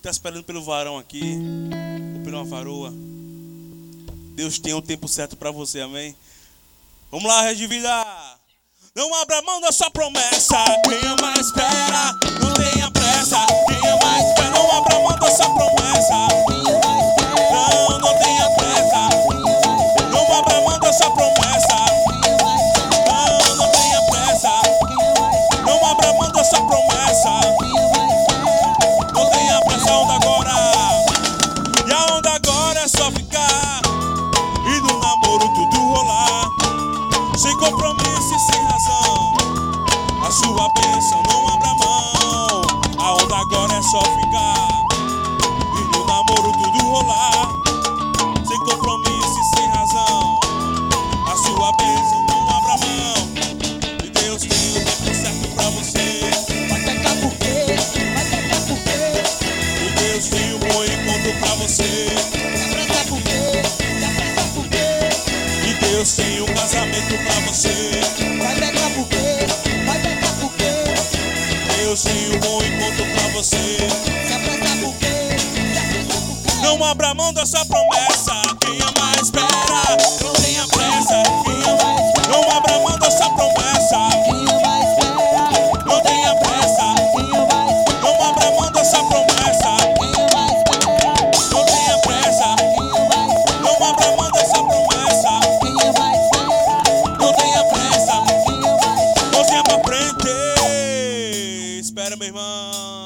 está esperando pelo varão aqui, ou pela uma varoa, Deus tem o tempo certo para você, amém? Vamos lá, Rede Vida. Não abra mão da sua promessa. Quem ama espera, não tenha pressa. Quem ama espera, não abra mão da sua promessa. Não, não tenha pressa. Não abra mão da sua promessa. Não, não tenha pressa. Não abra mão da sua promessa. Não tenha pressa, a onda agora. E a onda agora é só ficar e no namoro tudo rolar, sem compromisso e sem razão. A sua bênção não abra mão. A onda agora é só ficar e no namoro tudo rolar, sem compromisso e sem razão. A sua bênção não abra mão. E Deus tem o tempo certo pra você. Vai pecar por quê? Vai pecar por quê? E Deus tem um bom encontro pra você. Se apressa por quê? Se apressa por quê? E Deus tem um casamento pra você. Vai pecar por quê? Vai pecar por quê? Deus tem um bom encontro pra você. Se apressa por quê? Se apressa por quê? Não abra mão da sua promessa. Quem ama espera, não tenha pressa. Quem ama espera, não abra mão da sua promessa. Quem ama espera, Não tenha pressa. quem ama espera, Não abra mão da sua promessa. quem ama espera, Não tenha pressa. quem ama espera, Não abra mão da sua promessa. quem ama espera, Não tenha pressa. quem ama espera. Mãozinha pra frente. Espera, meu irmão.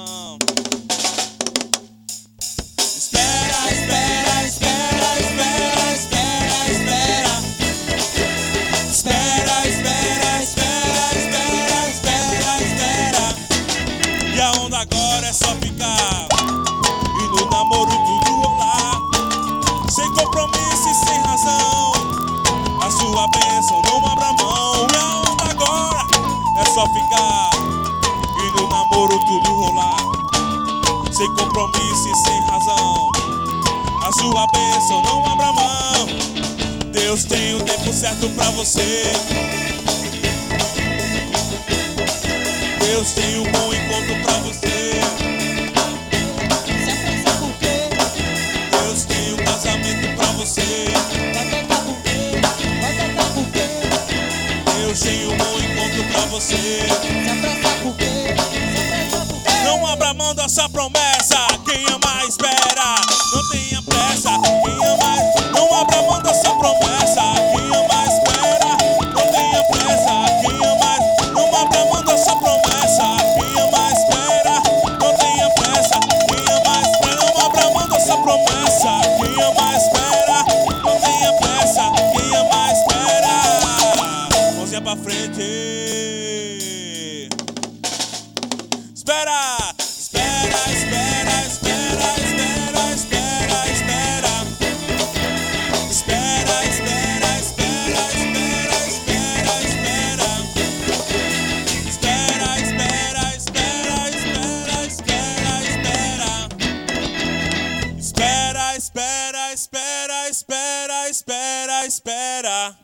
Espera, espera, espera, espera, espera, espera. Espera, espera, espera, espera, espera, espera. E a onda agora é só ficar e no namoro tudo rolar, sem compromisso e sem razão. A sua bênção não abra mão. E a onda agora é só ficar e no namoro tudo rolar, sem compromisso e sem razão. A sua bênção não abra mão. Deus tem o tempo certo pra você. Deus tem um bom encontro pra você. Se apressa por quê? Deus tem um casamento pra você. Vai pecar por quê? Vai pecar por quê? Deus tem um bom encontro pra você. Se apressa por quê? Se apressa por quê? Não abra mão da sua promessa. Quem ama espera, não tenha pressa. Quem ama, não abra mão da sua promessa. Quem ama espera, não tenha pressa. Quem ama, não abra mão da sua promessa. Quem ama espera, não tenha pressa. Quem ama espera, não abra mão da sua promessa. Quem ama espera, não tenha pressa. Quem ama espera. Mãozinha pra frente. Espera!